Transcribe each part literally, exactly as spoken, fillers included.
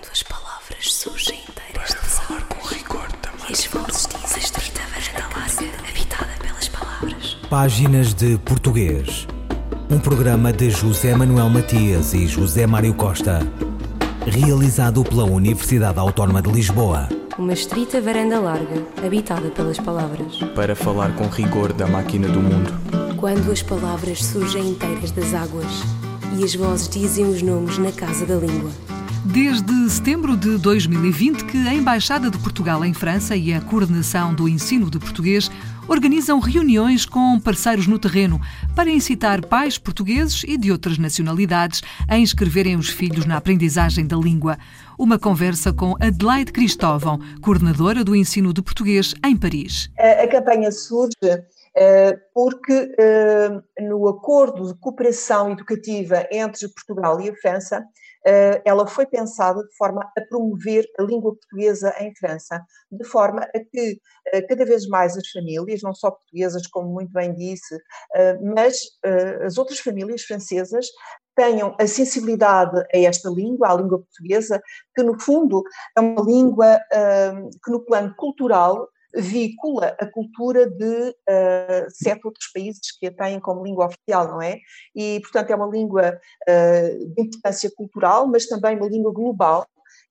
Quando as palavras surgem inteiras de falar com rigor também. E as vozes dizem estrita varanda larga, habitada pelas palavras. Páginas de Português. Um programa de José Manuel Matias e José Mário Costa. Realizado pela Universidade Autónoma de Lisboa. Uma estrita varanda larga, habitada pelas palavras. Para falar com rigor da máquina do mundo. Quando as palavras surgem inteiras das águas e as vozes dizem os nomes na casa da língua. Desde setembro de dois mil e vinte que a Embaixada de Portugal em França e a Coordenação do Ensino de Português organizam reuniões com parceiros no terreno para incitar pais portugueses e de outras nacionalidades a inscreverem os filhos na aprendizagem da língua. Uma conversa com Adelaide Cristóvão, coordenadora do ensino de português em Paris. A, a campanha surge uh, porque uh, no acordo de cooperação educativa entre Portugal e a França, Uh, ela foi pensada de forma a promover a língua portuguesa em França, de forma a que uh, cada vez mais as famílias, não só portuguesas, como muito bem disse, uh, mas uh, as outras famílias francesas tenham a sensibilidade a esta língua, à língua portuguesa, que no fundo é uma língua uh, que no plano cultural veicula a cultura de uh, sete outros países que a têm como língua oficial, não é? E, portanto, é uma língua uh, de importância cultural, mas também uma língua global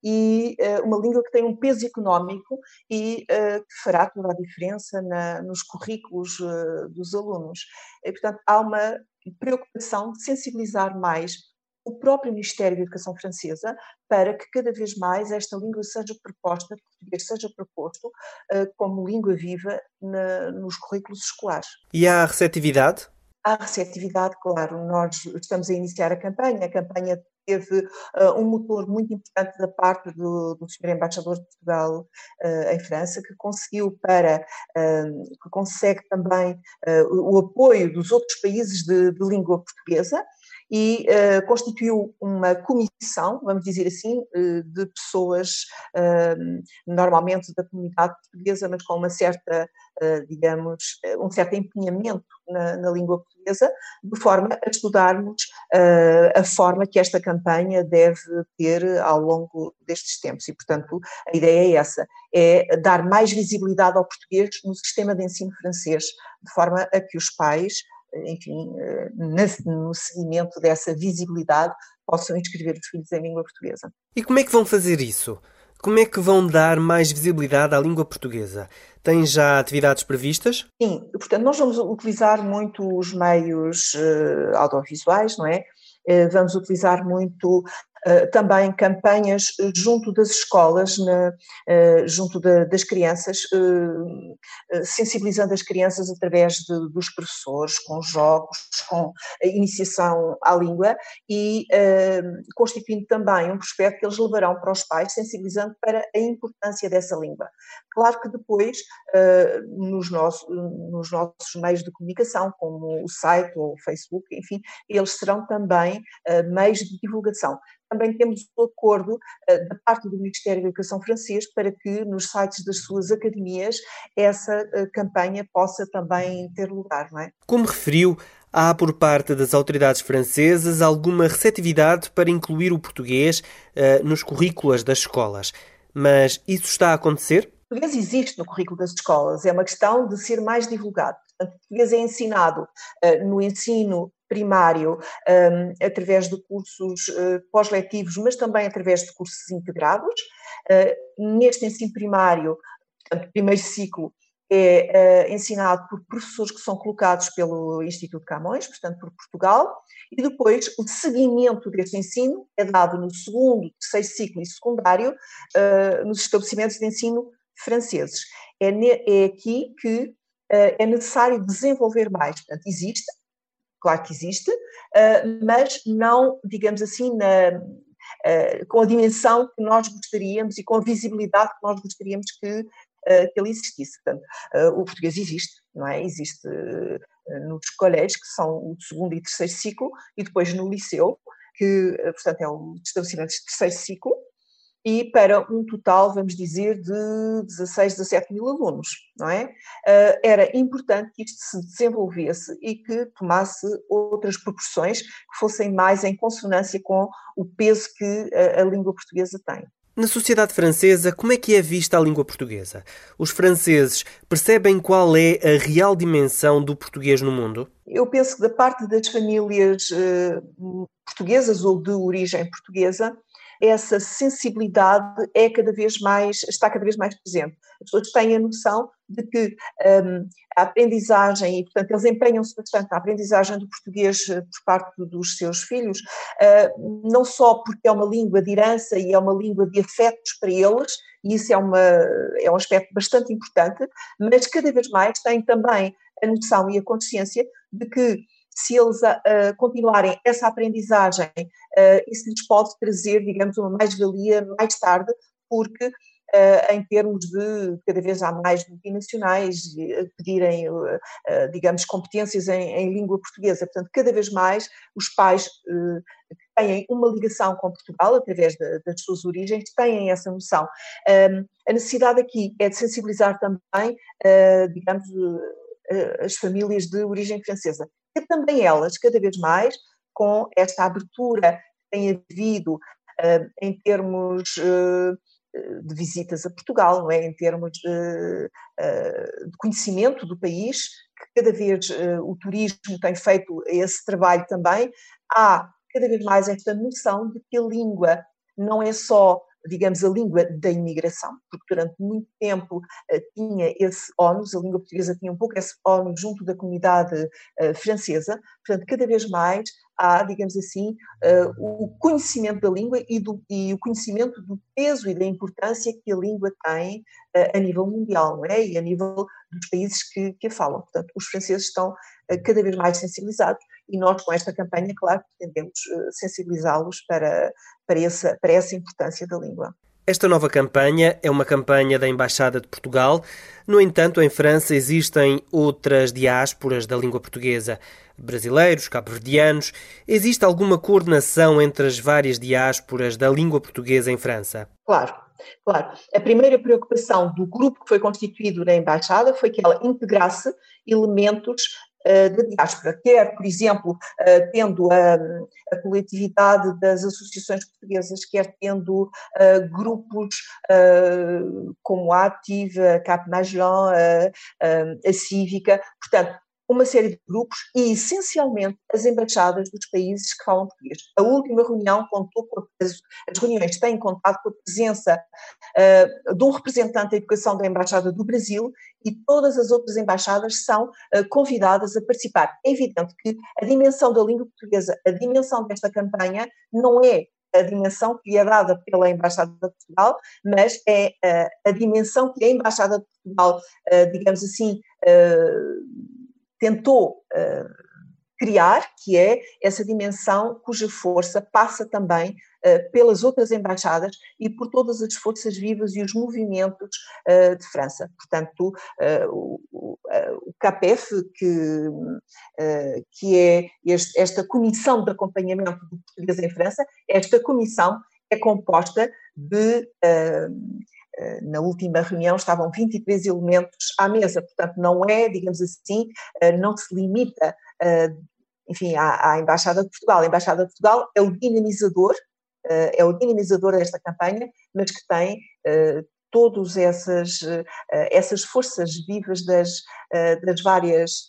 e uh, uma língua que tem um peso económico e uh, que fará toda a diferença na, nos currículos uh, dos alunos. E, portanto, há uma preocupação de sensibilizar mais o próprio Ministério da Educação francesa para que cada vez mais esta língua seja proposta, o português seja proposto uh, como língua viva na, nos currículos escolares. E há receptividade? Há receptividade, claro. Nós estamos a iniciar a campanha. A campanha teve uh, um motor muito importante da parte do, do senhor Embaixador de Portugal uh, em França, que conseguiu para, uh, que consegue também uh, o apoio dos outros países de, de língua portuguesa, e uh, constituiu uma comissão, vamos dizer assim, uh, de pessoas uh, normalmente da comunidade portuguesa, mas com uma certa, uh, digamos, um certo empenhamento na, na língua portuguesa, de forma a estudarmos uh, a forma que esta campanha deve ter ao longo destes tempos. E, portanto, a ideia é essa, é dar mais visibilidade ao português no sistema de ensino francês, de forma a que os pais, enfim, no seguimento dessa visibilidade, possam inscrever os filhos em língua portuguesa. E como é que vão fazer isso? Como é que vão dar mais visibilidade à língua portuguesa? Têm já atividades previstas? Sim, portanto, nós vamos utilizar muito os meios uh, audiovisuais, não é? Uh, vamos utilizar muito Uh, também campanhas junto das escolas, na, uh, junto de, das crianças, uh, uh, sensibilizando as crianças através de, dos professores, com jogos, com a iniciação à língua e uh, constituindo também um prospecto que eles levarão para os pais, sensibilizando para a importância dessa língua. Claro que depois, uh, nos, nossos, nos nossos meios de comunicação, como o site ou o Facebook, enfim, eles serão também uh, meios de divulgação. Também temos o acordo uh, da parte do Ministério da Educação francês para que nos sites das suas academias essa uh, campanha possa também ter lugar, não é? Como referiu, há por parte das autoridades francesas alguma receptividade para incluir o português uh, nos currículos das escolas. Mas isso está a acontecer? O português existe no currículo das escolas, é uma questão de ser mais divulgado. Portanto, o português é ensinado uh, no ensino primário, um, através de cursos uh, pós-letivos, mas também através de cursos integrados. Uh, neste ensino primário, portanto, primeiro ciclo, é uh, ensinado por professores que são colocados pelo Instituto Camões, portanto, por Portugal, e depois o seguimento deste ensino é dado no segundo, terceiro ciclo e secundário, uh, nos estabelecimentos de ensino franceses. É, ne- é aqui que uh, é necessário desenvolver mais. Portanto, existe, claro que existe, uh, mas não, digamos assim, na, uh, com a dimensão que nós gostaríamos e com a visibilidade que nós gostaríamos que, uh, que ele existisse. Portanto, uh, o português existe, não é? Existe uh, nos colégios, que são o segundo e terceiro ciclo, e depois no liceu, que, uh, portanto, é um estabelecimento de terceiro ciclo, e para um total, vamos dizer, de dezasseis, dezassete mil alunos, não é? Era importante que isto se desenvolvesse e que tomasse outras proporções que fossem mais em consonância com o peso que a, a língua portuguesa tem. Na sociedade francesa, como é que é vista a língua portuguesa? Os franceses percebem qual é a real dimensão do português no mundo? Eu penso que da parte das famílias eh, portuguesas ou de origem portuguesa, essa sensibilidade é cada vez mais, está cada vez mais presente. As pessoas têm a noção de que um, a aprendizagem, e portanto eles empenham-se bastante na aprendizagem do português por parte dos seus filhos, uh, não só porque é uma língua de herança e é uma língua de afetos para eles, e isso é, uma, é um aspecto bastante importante, mas cada vez mais têm também a noção e a consciência de que se eles uh, continuarem essa aprendizagem, uh, isso lhes pode trazer, digamos, uma mais-valia mais tarde, porque uh, em termos de cada vez há mais multinacionais uh, pedirem, uh, uh, digamos, competências em, em língua portuguesa. Portanto, cada vez mais os pais uh, que têm uma ligação com Portugal, através de, das suas origens, têm essa noção. Um, a necessidade aqui é de sensibilizar também, uh, digamos, uh, as famílias de origem francesa, que também elas, cada vez mais, com esta abertura que tem havido uh, em termos uh, de visitas a Portugal, não é? Em termos de, uh, de conhecimento do país, que cada vez uh, o turismo tem feito esse trabalho também, há cada vez mais esta noção de que a língua não é só, digamos, a língua da imigração, porque durante muito tempo uh, tinha esse ónus, a língua portuguesa tinha um pouco esse ónus junto da comunidade uh, francesa, portanto, cada vez mais há, digamos assim, uh, o conhecimento da língua e, do, e o conhecimento do peso e da importância que a língua tem uh, a nível mundial, não é? E a nível dos países que, que a falam. Portanto, os franceses estão uh, cada vez mais sensibilizados e nós, com esta campanha, claro, pretendemos uh, sensibilizá-los para, para, essa, para essa importância da língua. Esta nova campanha é uma campanha da Embaixada de Portugal. No entanto, em França existem outras diásporas da língua portuguesa. Brasileiros, cabo-verdianos. Existe alguma coordenação entre as várias diásporas da língua portuguesa em França? Claro, claro. A primeira preocupação do grupo que foi constituído na Embaixada foi que ela integrasse elementos uh, da diáspora, quer, por exemplo, uh, tendo a, a coletividade das associações portuguesas, quer tendo uh, grupos uh, como a Ativa, a Cap Magellan, a, a Cívica, portanto, uma série de grupos e, essencialmente, as embaixadas dos países que falam português. A última reunião contou com as, as reuniões têm contado com a presença uh, de um representante da educação da Embaixada do Brasil e todas as outras embaixadas são uh, convidadas a participar. É evidente que a dimensão da língua portuguesa, a dimensão desta campanha, não é a dimensão que é dada pela Embaixada de Portugal, mas é uh, a dimensão que a Embaixada de Portugal, uh, digamos assim, uh, tentou uh, criar, que é essa dimensão cuja força passa também uh, pelas outras embaixadas e por todas as forças vivas e os movimentos uh, de França. Portanto, uh, o, o, uh, o C A P E F, que, uh, que é este, esta comissão de acompanhamento do português em França, esta comissão é composta de... Uh, Na última reunião estavam vinte e três elementos à mesa, portanto não é, digamos assim, não se limita, enfim, à, à Embaixada de Portugal. A Embaixada de Portugal é o dinamizador, é o dinamizador desta campanha, mas que tem todas essas, essas forças vivas das, das várias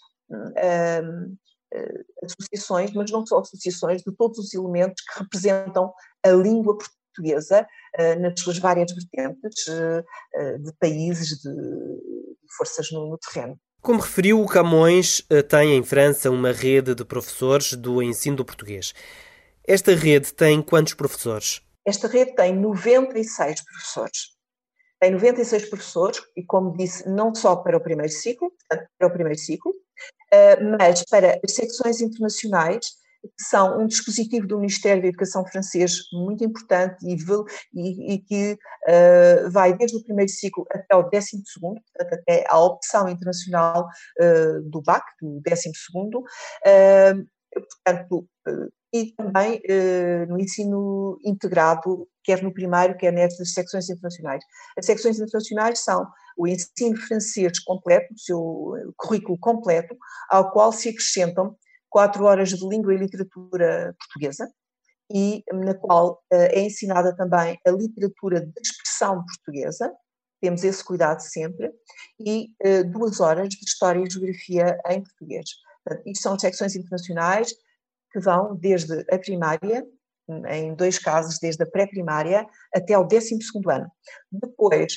associações, mas não só associações, de todos os elementos que representam a língua portuguesa. portuguesa nas suas várias vertentes de países, de forças no, no terreno. Como referiu, o Camões tem em França uma rede de professores do ensino do português. Esta rede tem quantos professores? Esta rede tem noventa e seis professores. Tem noventa e seis professores e, como disse, não só para o primeiro ciclo, portanto, para o primeiro ciclo, mas para as secções internacionais, que são um dispositivo do Ministério da Educação francês muito importante e, e, e que uh, vai desde o primeiro ciclo até o décimo segundo, portanto até à opção internacional uh, do B A C, do décimo segundo, uh, portanto, e também no ensino integrado, quer no primário, quer nestas secções internacionais. As secções internacionais são o ensino francês completo, o seu currículo completo, ao qual se acrescentam quatro horas de língua e literatura portuguesa, e na qual é ensinada também a literatura de expressão portuguesa, temos esse cuidado sempre, e duas horas de história e geografia em português. Portanto, isto são secções internacionais que vão desde a primária, em dois casos, desde a pré-primária até ao décimo segundo ano. Depois,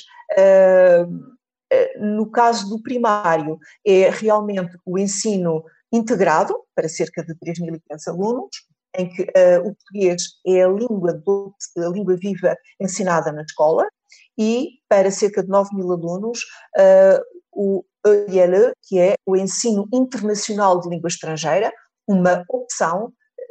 no caso do primário, é realmente o ensino integrado, para cerca de três mil e quinhentos alunos, em que uh, o português é a língua, do, a língua viva ensinada na escola, e para cerca de nove mil alunos, uh, o E L E, que é o ensino internacional de língua estrangeira, uma opção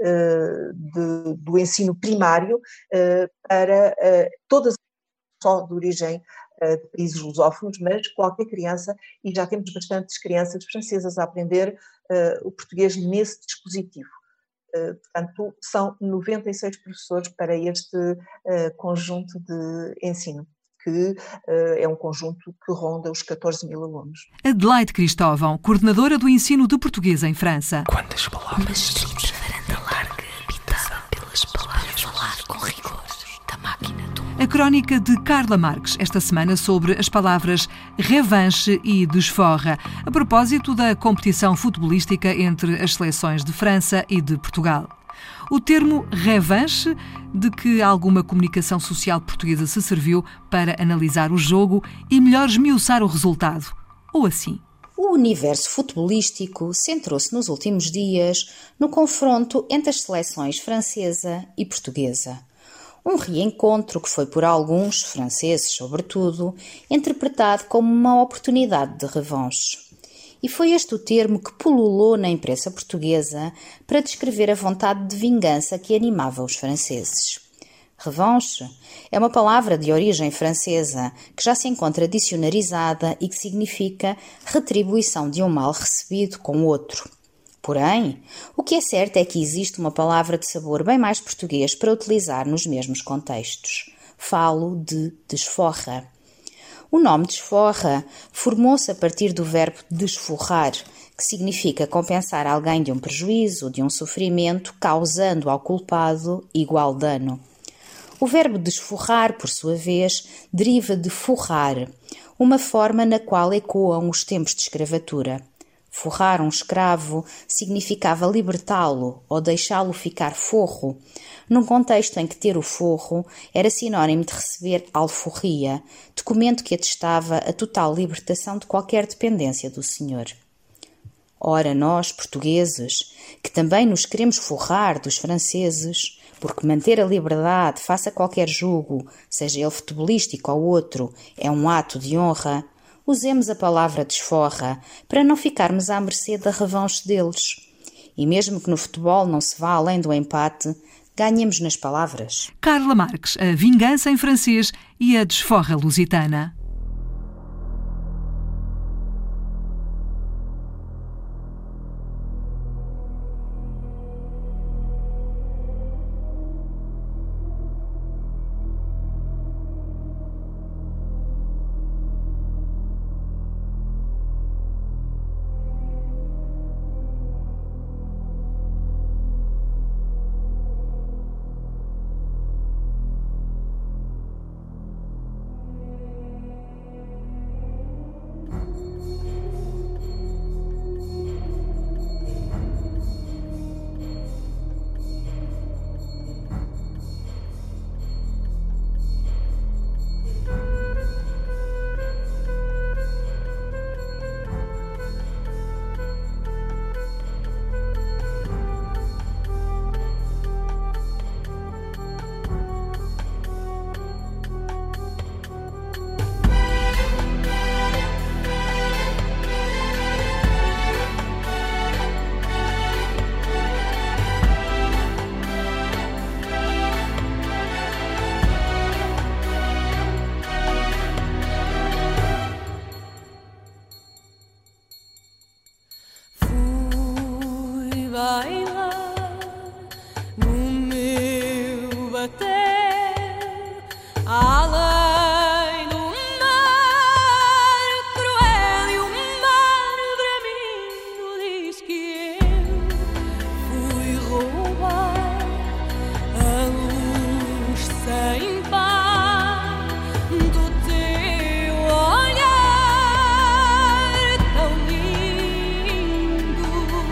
uh, de, do ensino primário uh, para uh, todas, só de origem uh, de países lusófonos, mas qualquer criança, e já temos bastantes crianças francesas a aprender uh, o português nesse dispositivo. Uh, portanto, são noventa e seis professores para este uh, conjunto de ensino, que uh, é um conjunto que ronda os catorze mil alunos. Adelaide Cristóvão, coordenadora do ensino de português em França. Quantas palavras? Uma estrita varanda larga, habitada pelas palavras, falar com rigor da máquina do mundo. A crónica de Carla Marques, esta semana, sobre as palavras revanche e desforra, a propósito da competição futebolística entre as seleções de França e de Portugal. O termo revanche, de que alguma comunicação social portuguesa se serviu para analisar o jogo e melhor esmiuçar o resultado. Ou assim. O universo futebolístico centrou-se nos últimos dias no confronto entre as seleções francesa e portuguesa. Um reencontro que foi por alguns, franceses sobretudo, interpretado como uma oportunidade de revanche. E foi este o termo que pululou na imprensa portuguesa para descrever a vontade de vingança que animava os franceses. Revanche é uma palavra de origem francesa que já se encontra dicionarizada e que significa retribuição de um mal recebido com outro. Porém, o que é certo é que existe uma palavra de sabor bem mais português para utilizar nos mesmos contextos. Falo de desforra. O nome desforra formou-se a partir do verbo desforrar, que significa compensar alguém de um prejuízo, de um sofrimento, causando ao culpado igual dano. O verbo desforrar, por sua vez, deriva de forrar, uma forma na qual ecoam os tempos de escravatura. Forrar um escravo significava libertá-lo ou deixá-lo ficar forro, num contexto em que ter o forro era sinónimo de receber alforria, documento que atestava a total libertação de qualquer dependência do senhor. Ora, nós, portugueses, que também nos queremos forrar dos franceses, porque manter a liberdade face a qualquer jugo, seja ele futebolístico ou outro, é um ato de honra, usemos a palavra desforra para não ficarmos à mercê da revanche deles. E mesmo que no futebol não se vá além do empate, ganhemos nas palavras. Carla Marques, a vingança em francês e a desforra lusitana. além do mar cruel, e o mar bramindo diz que eu fui roubar a luz sem par do teu olhar tão lindo.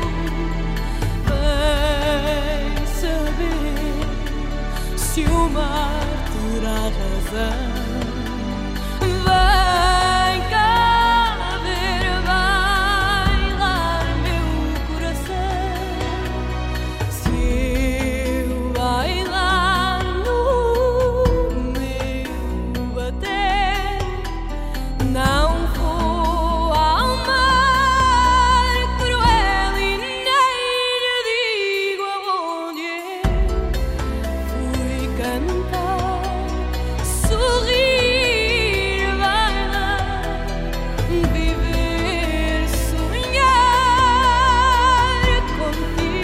Vem saber se o mar terá razão. Vem cá ver bailar meu coração. Se eu bailar no meu bater, não vou ao mar cruel e nem lhe digo aonde eu fui cantar, sorrir, bailar, viver, sonhar contigo.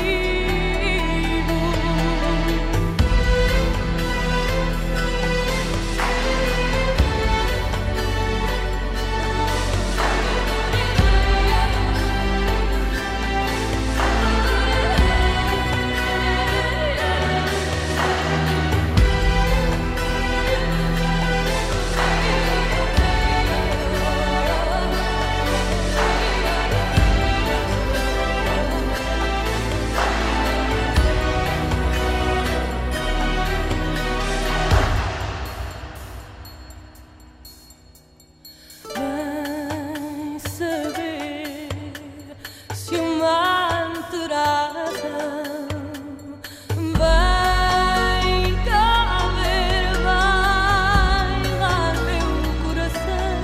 Vem saber se o mar terá razão. Vem cá ver bailar meu coração.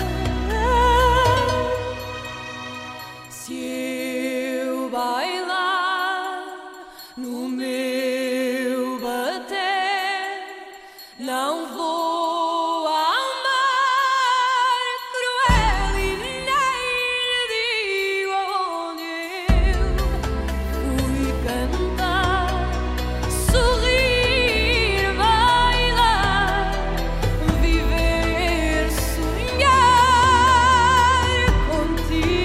Se eu bailar no meu bater, não vou ao mar cruel e nem lhe digo aonde eu fui cantar, sorrir, bailar, viver, sonhar contigo.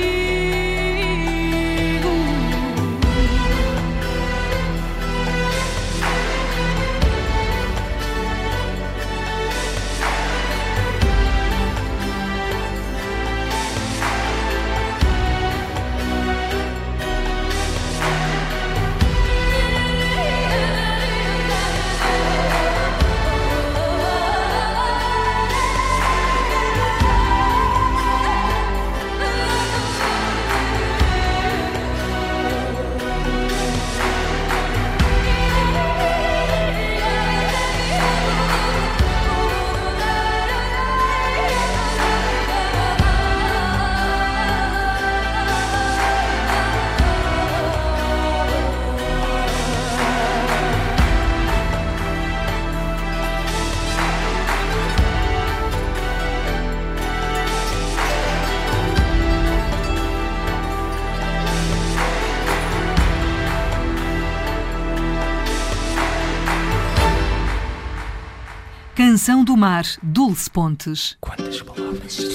Canção do Mar, Dulce Pontes. Quantas palavras?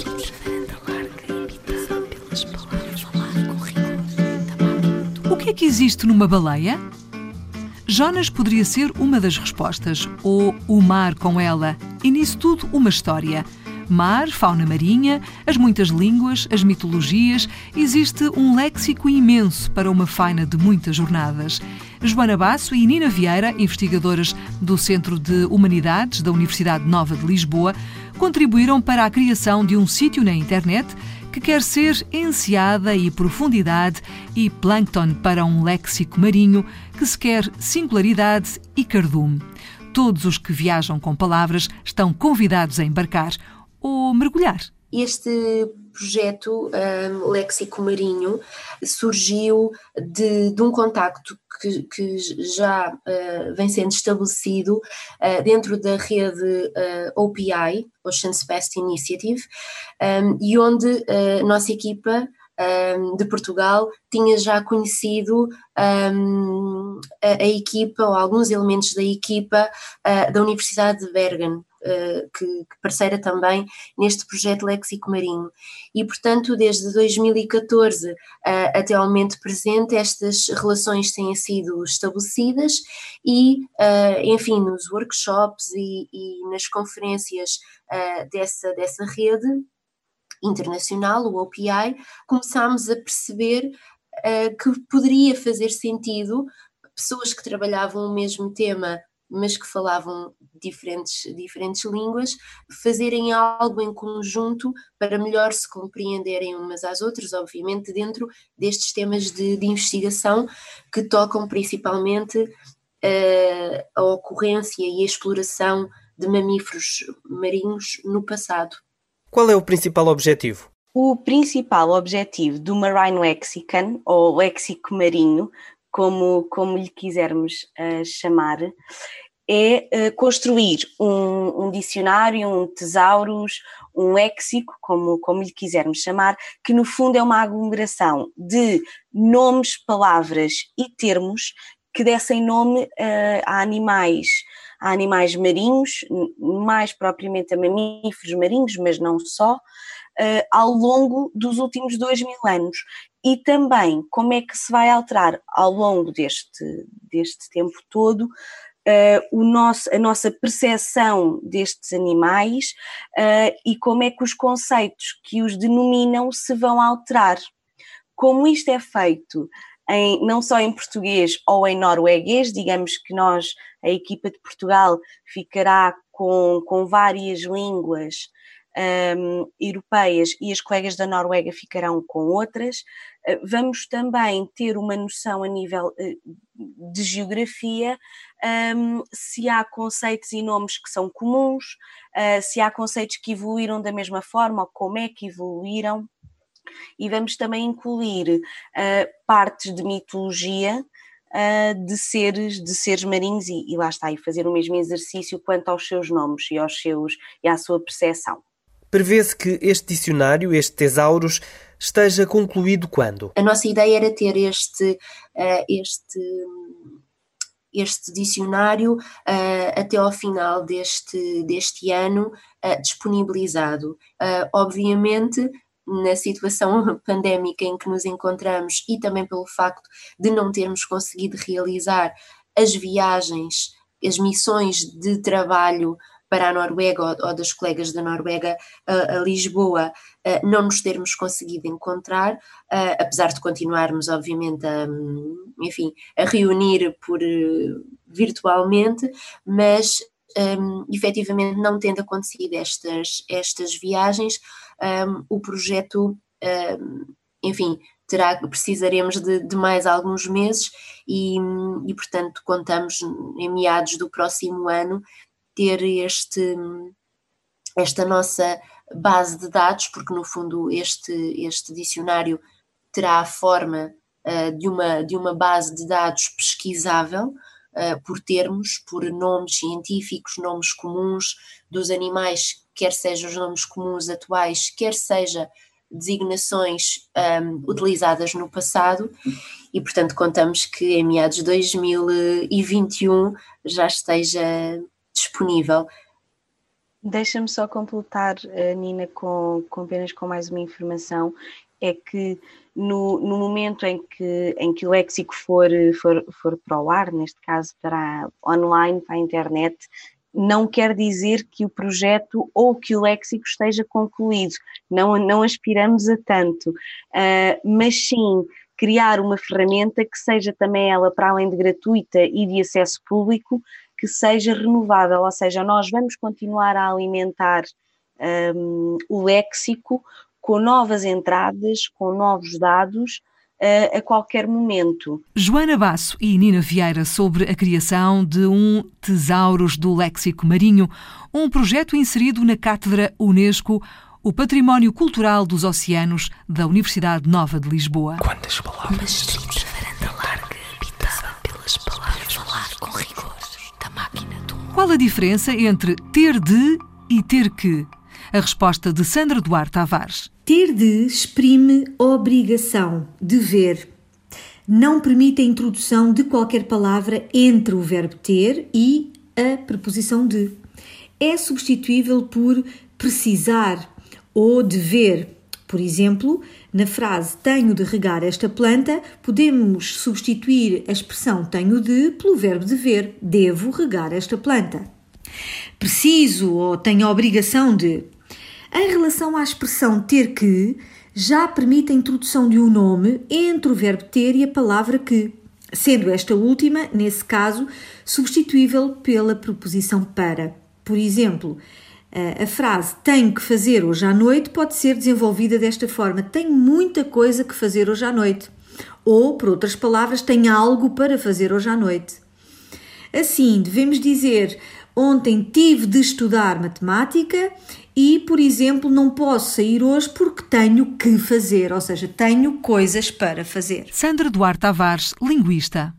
O que é que existe numa baleia? Jonas poderia ser uma das respostas, ou o mar com ela, e nisso tudo uma história. Mar, fauna marinha, as muitas línguas, as mitologias, existe um léxico imenso para uma faina de muitas jornadas. Joana Basso e Nina Vieira, investigadoras do Centro de Humanidades da Universidade Nova de Lisboa, contribuíram para a criação de um sítio na internet que quer ser enseada e profundidade e plâncton para um léxico marinho que se quer singularidade e cardume. Todos os que viajam com palavras estão convidados a embarcar ou mergulhar. Este projeto um, Léxico Marinho surgiu de, de um contacto que, que já uh, vem sendo estabelecido uh, dentro da rede uh, O P I, Ocean's Best Initiative, um, e onde a nossa equipa um, de Portugal tinha já conhecido um, a, a equipa, ou alguns elementos da equipa uh, da Universidade de Bergen, uh, que, que parceira também neste projeto Léxico Marinho. E, portanto, desde dois mil e catorze uh, até ao momento presente, estas relações têm sido estabelecidas e, uh, enfim, nos workshops e, e nas conferências uh, dessa, dessa rede internacional, o O P I, começámos a perceber uh, que poderia fazer sentido pessoas que trabalhavam o mesmo tema, mas que falavam diferentes, diferentes línguas, fazerem algo em conjunto para melhor se compreenderem umas às outras, obviamente dentro destes temas de, de investigação que tocam principalmente uh, a ocorrência e a exploração de mamíferos marinhos no passado. Qual é o principal objetivo? O principal objetivo do Marine Lexicon, ou léxico marinho, como, como lhe quisermos uh, chamar, é uh, construir um, um dicionário, um tesaurus, um léxico, como, como lhe quisermos chamar, que no fundo é uma aglomeração de nomes, palavras e termos que dessem nome uh, a animais, a animais marinhos, mais propriamente a mamíferos marinhos, mas não só, uh, ao longo dos últimos dois mil anos. E também como é que se vai alterar ao longo deste, deste tempo todo uh, o nosso, a nossa percepção destes animais uh, e como é que os conceitos que os denominam se vão alterar. Como isto é feito Em, não só em português ou em norueguês, digamos que nós, a equipa de Portugal, ficará com, com várias línguas um, europeias e as colegas da Noruega ficarão com outras. Uh, vamos também ter uma noção a nível uh, de geografia, um, se há conceitos e nomes que são comuns, uh, se há conceitos que evoluíram da mesma forma ou como é que evoluíram. E vamos também incluir uh, partes de mitologia uh, de, seres, de seres marinhos e, e lá está, e fazer o mesmo exercício quanto aos seus nomes e, aos seus, e à sua percepção. Prevê-se que este dicionário, este tesaurus, esteja concluído quando? A nossa ideia era ter este, uh, este, este dicionário uh, até ao final deste, deste ano uh, disponibilizado. Uh, obviamente, na situação pandémica em que nos encontramos e também pelo facto de não termos conseguido realizar as viagens, as missões de trabalho para a Noruega ou, ou das colegas da Noruega a, a Lisboa, a, não nos termos conseguido encontrar, a, apesar de continuarmos obviamente a, enfim, a reunir por, virtualmente, mas um, efetivamente não tendo acontecido estas, estas viagens, Um, o projeto, um, enfim, terá, precisaremos de, de mais alguns meses e, e, portanto, contamos em meados do próximo ano ter este, esta nossa base de dados, porque no fundo este, este dicionário terá a forma uh, de, uma, de uma base de dados pesquisável, uh, por termos, por nomes científicos, nomes comuns dos animais, quer sejam os nomes comuns atuais, quer seja designações um, utilizadas no passado, e portanto contamos que em meados de dois mil e vinte e um já esteja disponível. Deixa-me só completar, Nina, com, com apenas com mais uma informação, é que no, no momento em que, em que o léxico for, for, for para o ar, neste caso para online, para a internet, não quer dizer que o projeto ou que o léxico esteja concluído, não, não aspiramos a tanto, uh, mas sim criar uma ferramenta que seja também ela, para além de gratuita e de acesso público, que seja renovável, ou seja, nós vamos continuar a alimentar um, o léxico com novas entradas, com novos dados, a qualquer momento. Joana Basso e Nina Vieira sobre a criação de um Tesaurus do Léxico Marinho, um projeto inserido na Cátedra Unesco, o Património Cultural dos Oceanos da Universidade Nova de Lisboa. Quantas palavras? Uma estreita varanda larga, habitada pelas palavras, falar com rigor da máquina do mundo. Qual a diferença entre ter de e ter que? A resposta de Sandra Duarte Tavares. Ter de exprime obrigação, dever. Não permite a introdução de qualquer palavra entre o verbo ter e a preposição de. É substituível por precisar ou dever. Por exemplo, na frase tenho de regar esta planta, podemos substituir a expressão tenho de pelo verbo dever. Devo regar esta planta. Preciso ou tenho a obrigação de. Em relação à expressão ter que, já permite a introdução de um nome entre o verbo ter e a palavra que, sendo esta última, nesse caso, substituível pela preposição para. Por exemplo, a frase tenho que fazer hoje à noite pode ser desenvolvida desta forma: tenho muita coisa que fazer hoje à noite. Ou, por outras palavras, tenho algo para fazer hoje à noite. Assim, devemos dizer ontem tive de estudar matemática e, por exemplo, não posso sair hoje porque tenho que fazer, ou seja, tenho coisas para fazer. Sandra Duarte Tavares, linguista.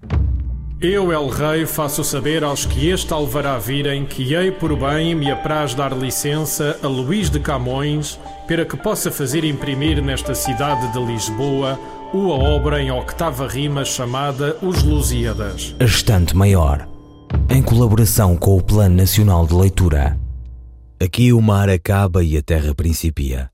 Eu, El Rei, faço saber aos que este alvará virem que hei por bem me apraz dar licença a Luís de Camões para que possa fazer imprimir nesta cidade de Lisboa uma obra em octava rima chamada Os Lusíadas. A Estante Maior, em colaboração com o Plano Nacional de Leitura. Aqui o mar acaba e a terra principia.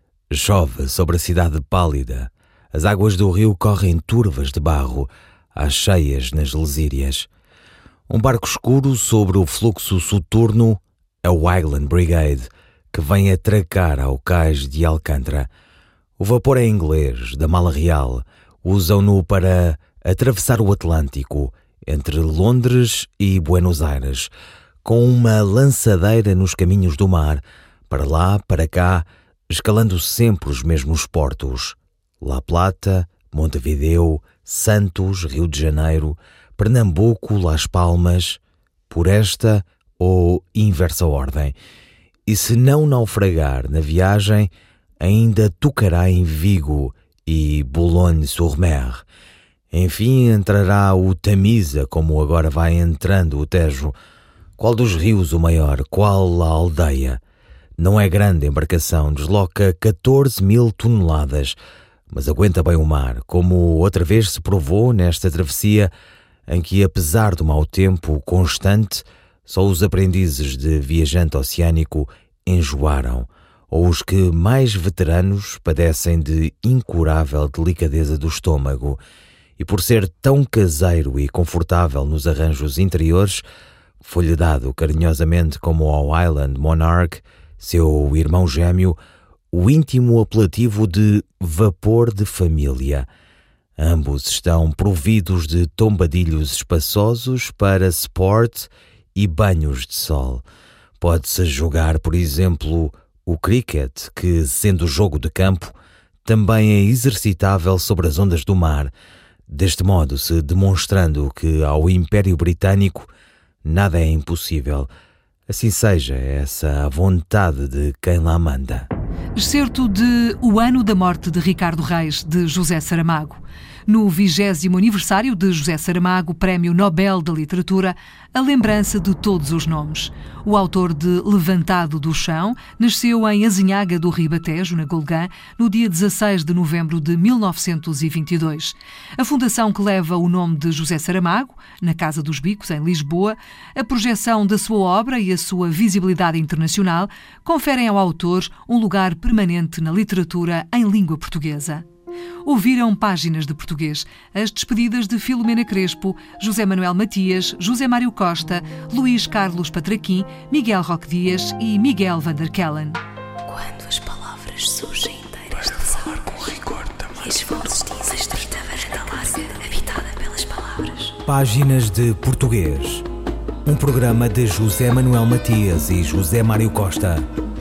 Chove sobre a cidade pálida. As águas do rio correm turvas de barro, às cheias nas lesírias. Um barco escuro sobre o fluxo soturno é o Highland Brigade, que vem atracar ao cais de Alcântara. O vapor é inglês, da Mala Real. Usam-no para atravessar o Atlântico, entre Londres e Buenos Aires, com uma lançadeira nos caminhos do mar, para lá, para cá, escalando sempre os mesmos portos. La Plata, Montevideo, Santos, Rio de Janeiro, Pernambuco, Las Palmas, por esta ou inversa ordem. E se não naufragar na viagem, ainda tocará em Vigo e Boulogne-sur-Mer. Enfim, entrará o Tamisa, como agora vai entrando o Tejo. Qual dos rios o maior? Qual a aldeia? Não é grande a embarcação, desloca catorze mil toneladas, mas aguenta bem o mar, como outra vez se provou nesta travessia em que, apesar do mau tempo constante, só os aprendizes de viajante oceânico enjoaram, ou os que mais veteranos padecem de incurável delicadeza do estômago, e por ser tão caseiro e confortável nos arranjos interiores, foi-lhe dado carinhosamente como ao Island Monarch, seu irmão gêmeo, o íntimo apelativo de vapor de família. Ambos estão providos de tombadilhos espaçosos para sport e banhos de sol. Pode-se jogar, por exemplo, o cricket, que, sendo jogo de campo, também é exercitável sobre as ondas do mar, deste modo se demonstrando que ao Império Britânico nada é impossível. Assim seja essa a vontade de quem lá manda. Excerto de O Ano da Morte de Ricardo Reis, de José Saramago. No vigésimo aniversário de José Saramago, Prémio Nobel da Literatura, a lembrança de todos os nomes. O autor de Levantado do Chão nasceu em Azinhaga do Ribatejo, na Golgã, no dia dezasseis de novembro de mil novecentos e vinte e dois. A fundação que leva o nome de José Saramago, na Casa dos Bicos, em Lisboa, a projeção da sua obra e a sua visibilidade internacional conferem ao autor um lugar permanente na literatura em língua portuguesa. Ouviram Páginas de Português, as despedidas de Filomena Crespo, José Manuel Matias, José Mário Costa, Luís Carlos Patraquim, Miguel Roque Dias e Miguel van der Kellen. Quando as palavras surgem inteiras de falar com rigor também. E as vozes dizem estrita varanda larga, habitada pelas palavras. Páginas de Português. Um programa de José Manuel Matias e José Mário Costa.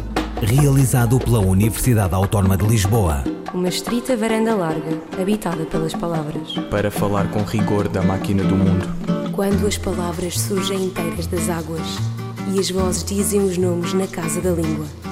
Realizado pela Universidade Autónoma de Lisboa. Uma estrita varanda larga, habitada pelas palavras. Para falar com rigor da máquina do mundo. Quando as palavras surgem inteiras das águas e as vozes dizem os nomes na casa da língua.